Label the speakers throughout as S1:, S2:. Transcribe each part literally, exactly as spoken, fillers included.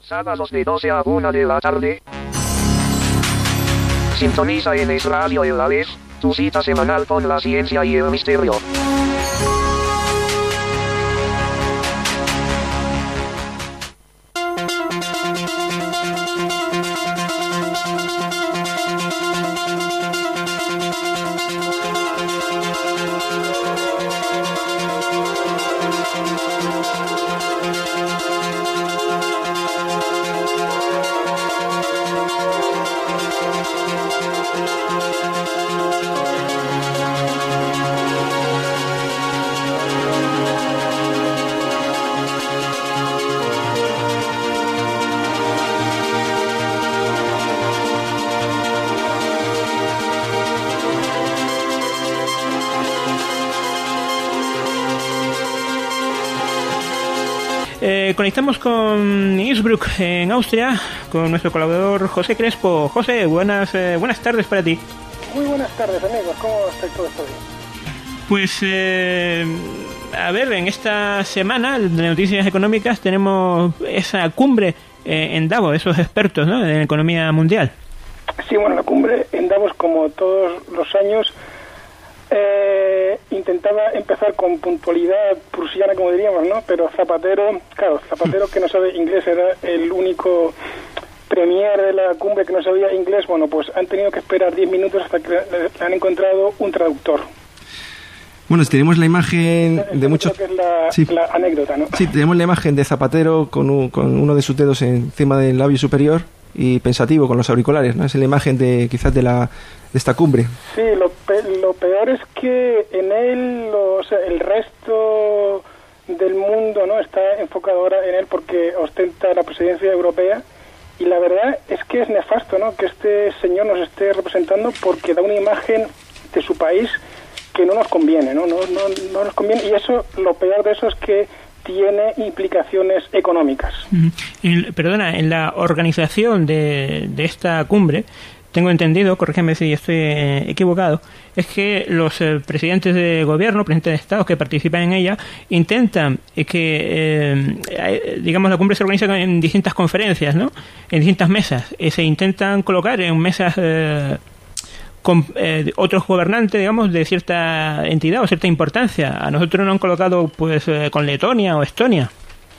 S1: Sábados de doce a una de la tarde. Sintoniza en Es Radio El Aves, tu cita semanal con la ciencia y el misterio.
S2: Eh, conectamos con Innsbruck, en Austria, con nuestro colaborador José Crespo. José, buenas eh, buenas tardes para ti.
S3: Muy buenas tardes, amigos. ¿Cómo estáis todos hoy?
S2: Pues, eh, a ver, en esta semana de noticias económicas tenemos esa cumbre eh, en Davos, esos expertos, ¿no?, en economía mundial.
S3: Sí, bueno, la cumbre en Davos, como todos los años, Eh, intentaba empezar con puntualidad prusiana, como diríamos, ¿no? Pero Zapatero, claro, Zapatero que no sabe inglés, era el único premier de la cumbre que no sabía inglés. Bueno, pues han tenido que esperar diez minutos hasta que le han encontrado un traductor.
S4: Bueno, tenemos la imagen de muchos...
S3: Que es la,
S4: sí.
S3: la anécdota, ¿no?
S4: Sí, tenemos la imagen de Zapatero con, un, con uno de sus dedos encima del labio superior y pensativo con los auriculares, ¿no? Es la imagen de quizás de la de esta cumbre.
S3: Sí, lo, pe lo peor es que en él, lo, o sea, el resto del mundo no está enfocado ahora en él porque ostenta la presidencia europea, y la verdad es que es nefasto, ¿no?, que este señor nos esté representando, porque da una imagen de su país que no nos conviene, ¿no? No, no, no nos conviene, y eso, lo peor de eso es que tiene implicaciones económicas.
S2: El, perdona, en la organización de, de esta cumbre, tengo entendido, corrígeme si estoy eh, equivocado, es que los eh, presidentes de gobierno, presidentes de estados que participan en ella, intentan eh, que, eh, digamos, la cumbre se organiza en distintas conferencias, ¿no?, en distintas mesas, y se intentan colocar en mesas eh, con eh, otros gobernantes, digamos, de cierta entidad o cierta importancia. A nosotros nos han colocado, pues, eh, con Letonia o Estonia.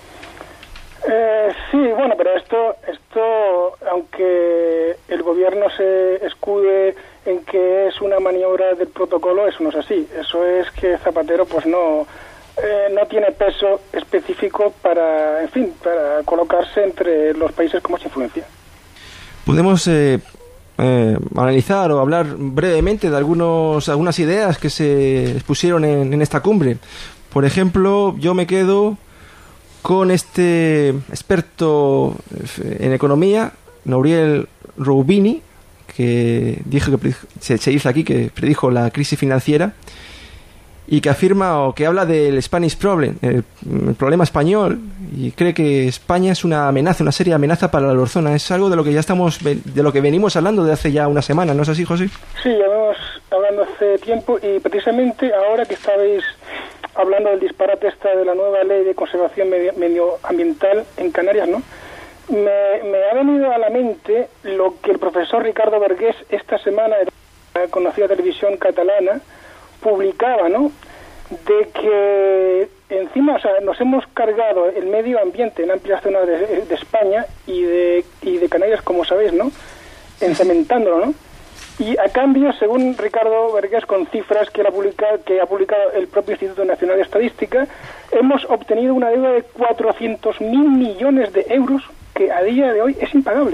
S3: Eh, sí, bueno, pero esto, esto, aunque el gobierno se escude en que es una maniobra del protocolo, eso no es así. Eso es que Zapatero, pues no, eh, no tiene peso específico para, en fin, para colocarse entre los países con más influencia.
S4: Podemos eh, eh, analizar o hablar brevemente de algunos, algunas ideas que se expusieron en, en esta cumbre. Por ejemplo, yo me quedo con este experto en economía, Nouriel Roubini, que dijo que se, se dice aquí que predijo la crisis financiera, y que afirma o que habla del Spanish Problem, el, el problema español, y cree que España es una amenaza, una seria amenaza para la eurozona. Es algo de lo que ya estamos, de lo que venimos hablando de hace ya una semana, ¿no es así, José?
S3: Sí, ya venimos hablando hace tiempo, y precisamente ahora que estabais hablando del disparate esta de la nueva ley de conservación medio, medioambiental en Canarias, ¿no?, me, me ha venido a la mente lo que el profesor Ricardo Vergés esta semana en la conocida televisión catalana publicaba, ¿no?, de que encima, o sea, nos hemos cargado el medio ambiente en amplias zonas de, de España y de, y de Canarias, como sabéis, ¿no?, encementándolo, ¿no?, y a cambio, según Ricardo Vergés, con cifras que, la publica, que ha publicado el propio Instituto Nacional de Estadística, hemos obtenido una deuda de cuatrocientos mil millones de euros que a día de hoy es impagable.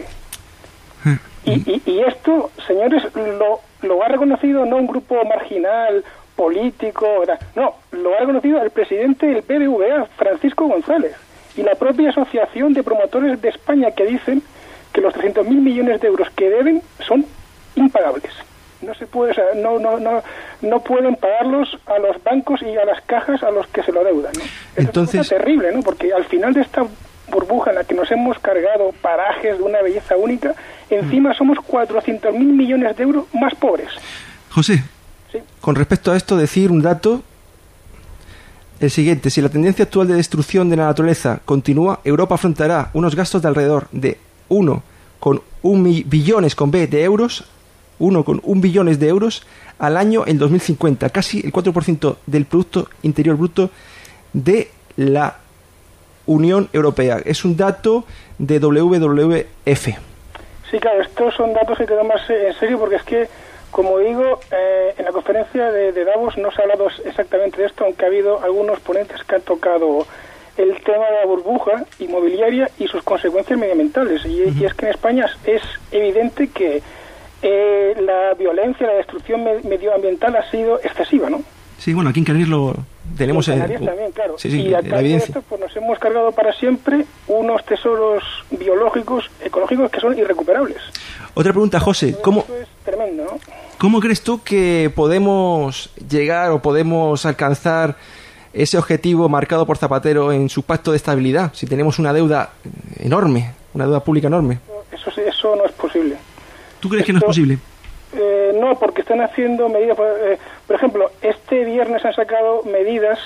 S3: Y, y, y esto, señores, lo, lo ha reconocido no un grupo marginal, político, no, lo ha reconocido el presidente del B B V A, Francisco González, y la propia Asociación de Promotores de España, que dicen que los trescientos mil millones de euros que deben son impagables. No se puede, o sea, no, no, no, no pueden pagarlos a los bancos y a las cajas a los que se lo deudan, ¿no?
S4: Entonces,
S3: es terrible, ¿no? Porque al final de esta burbuja en la que nos hemos cargado parajes de una belleza única, encima somos cuatrocientos mil millones de euros más pobres.
S4: José,
S3: ¿sí?
S4: Con respecto a esto, decir un dato el siguiente: si la tendencia actual de destrucción de la naturaleza continúa, Europa afrontará unos gastos de alrededor de uno coma uno billones con B de euros, uno coma uno billones de euros al año en dos mil cincuenta, casi el cuatro por ciento del Producto Interior Bruto de la Unión Europea. Es un dato de W W F.
S3: Sí, claro, estos son datos que hay que tomarse en serio, porque es que, como digo, eh, en la conferencia de, de Davos no se ha hablado exactamente de esto, aunque ha habido algunos ponentes que han tocado el tema de la burbuja inmobiliaria y sus consecuencias medioambientales. Y, uh-huh. y es que en España es evidente que eh, la violencia, la destrucción me- medioambiental ha sido excesiva, ¿no?
S4: Sí, bueno, aquí en Canarias lo tenemos...
S3: En Canarias
S4: eh,
S3: también, claro.
S4: Sí, sí,
S3: y a
S4: la evidencia.
S3: de esto, pues nos hemos cargado para siempre unos tesoros biológicos, ecológicos, que son irrecuperables.
S4: Otra pregunta, José.
S3: Todo
S4: ¿Cómo,
S3: esto es tremendo, ¿no?
S4: ¿Cómo crees tú que podemos llegar o podemos alcanzar ese objetivo marcado por Zapatero en su pacto de estabilidad, si tenemos una deuda enorme, una deuda pública enorme?
S3: Eso, eso no es posible.
S4: ¿Tú crees
S3: Esto,
S4: que no es posible?
S3: Eh, no, porque están haciendo medidas. Eh, por ejemplo, este viernes han sacado medidas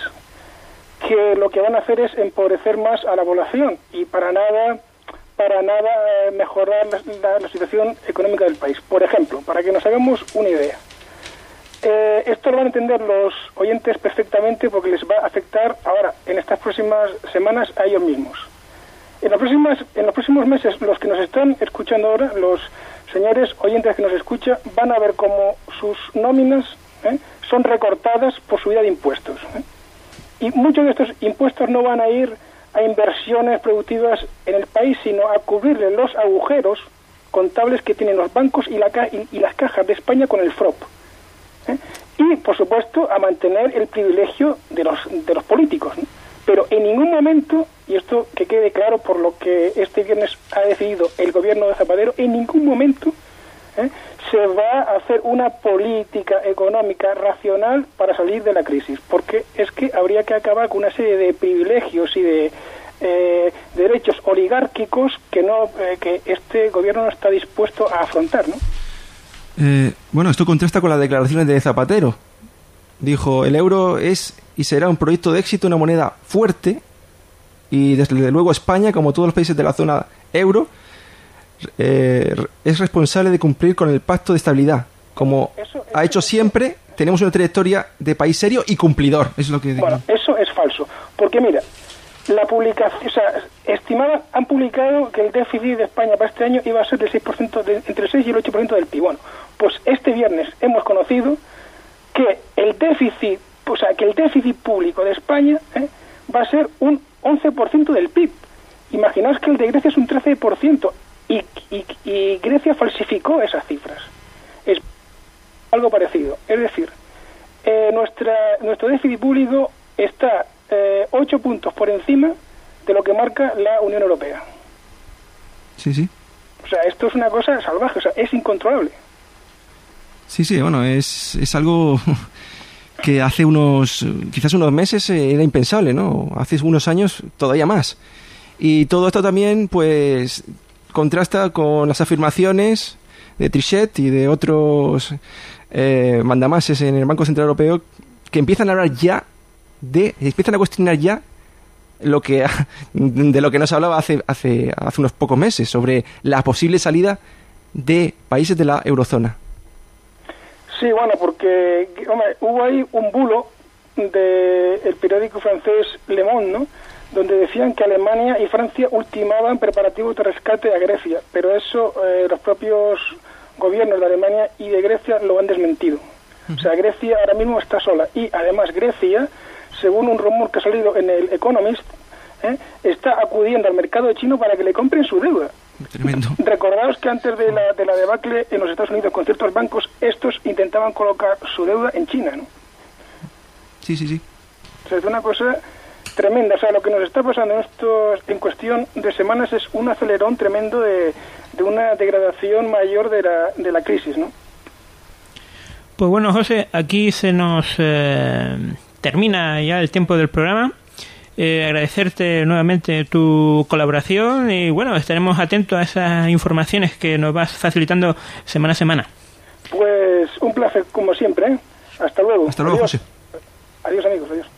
S3: que lo que van a hacer es empobrecer más a la población y para nada para nada eh, mejorar la, la, la situación económica del país. Por ejemplo, para que nos hagamos una idea, eh, esto lo van a entender los oyentes perfectamente porque les va a afectar ahora, en estas próximas semanas, a ellos mismos. En los próximos, en los próximos meses, los que nos están escuchando ahora, los señores oyentes que nos escuchan, van a ver cómo sus nóminas ¿eh? son recortadas por subida de impuestos. ¿eh? Y muchos de estos impuestos no van a ir a inversiones productivas en el país, sino a cubrirle los agujeros contables que tienen los bancos y, la ca- y, y las cajas de España con el F R O P. ¿eh? Y, por supuesto, a mantener el privilegio de los, de los políticos, ¿no? Pero en ningún momento, y esto que quede claro por lo que este viernes ha decidido el gobierno de Zapatero, en ningún momento ¿eh? se va a hacer una política económica racional para salir de la crisis, porque es que habría que acabar con una serie de privilegios y de eh, derechos oligárquicos que no eh, que este gobierno no está dispuesto a afrontar, ¿no?
S4: Eh, bueno, esto contrasta con las declaraciones de Zapatero. Dijo, el euro es y será un proyecto de éxito, una moneda fuerte, y desde luego España, como todos los países de la zona euro, eh, es responsable de cumplir con el pacto de estabilidad. Como
S3: eso, eso,
S4: ha hecho siempre, tenemos una trayectoria de país serio y cumplidor. Eso es lo que digo.
S3: Bueno, eso es falso, porque mira, la publicación, o sea, estimada, han publicado que el déficit de España para este año iba a ser del seis por ciento, de, entre el seis y el ocho por ciento del P I B. Bueno, pues este viernes hemos conocido que el déficit, o sea, que el déficit público de España ¿eh? va a ser un once por ciento del P I B. Imaginaos que el de Grecia es un trece por ciento y, y, y Grecia falsificó esas cifras. Es algo parecido. Es decir, eh, nuestra nuestro déficit público está eh, ocho puntos por encima de lo que marca la Unión Europea.
S4: Sí, sí.
S3: O sea, esto es una cosa salvaje, o sea, es incontrolable.
S4: Sí, sí, bueno, es, es algo que hace unos, quizás unos meses era impensable, ¿no? Hace unos años todavía más. Y todo esto también, pues, contrasta con las afirmaciones de Trichet y de otros eh, mandamases en el Banco Central Europeo que empiezan a hablar ya de, empiezan a cuestionar ya lo que de lo que nos hablaba hace hace hace unos pocos meses sobre la posible salida de países de la eurozona.
S3: Sí, bueno, porque hombre, hubo ahí un bulo del periódico francés Le Monde, ¿no?, donde decían que Alemania y Francia ultimaban preparativos de rescate a Grecia, pero eso eh, los propios gobiernos de Alemania y de Grecia lo han desmentido. O sea, Grecia ahora mismo está sola y además Grecia, según un rumor que ha salido en el Economist, ¿eh? está acudiendo al mercado chino para que le compren su deuda.
S4: Tremendo.
S3: Recordaos que antes de la, de la debacle en los Estados Unidos con ciertos bancos, estos intentaban colocar su deuda en China, ¿no?
S4: Sí, sí, sí.
S3: O sea, es una cosa tremenda. O sea, lo que nos está pasando en estos, en cuestión de semanas es un acelerón tremendo de, de una degradación mayor de la, de la crisis, ¿no?
S2: Pues bueno, José, aquí se nos eh, termina ya el tiempo del programa. Eh, agradecerte nuevamente tu colaboración y bueno, estaremos atentos a esas informaciones que nos vas facilitando semana a semana.
S3: Pues un placer como siempre, ¿eh? Hasta luego.
S4: Hasta luego,
S3: Adiós.
S4: José.
S3: Adiós, amigos, adiós.